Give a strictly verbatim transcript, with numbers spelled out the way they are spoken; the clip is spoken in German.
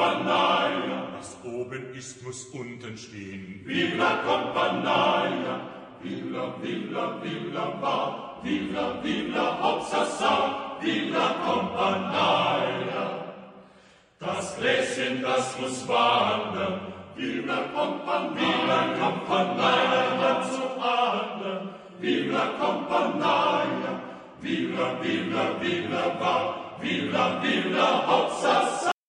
Compagnia. Was oben ist, muss unten stehen. Vive la Compagnia. Vive la, vive la, vive la va. Vive la, vive la, hopsasa. Vive la Compagnia. Das Gläschen, das muss wandern. Vive la Compagnia. Vive la Compagnia zu ahnden. Vive la Compagnia. Vive la, vive la, vive la va. Vive la, vive la, hopsasa.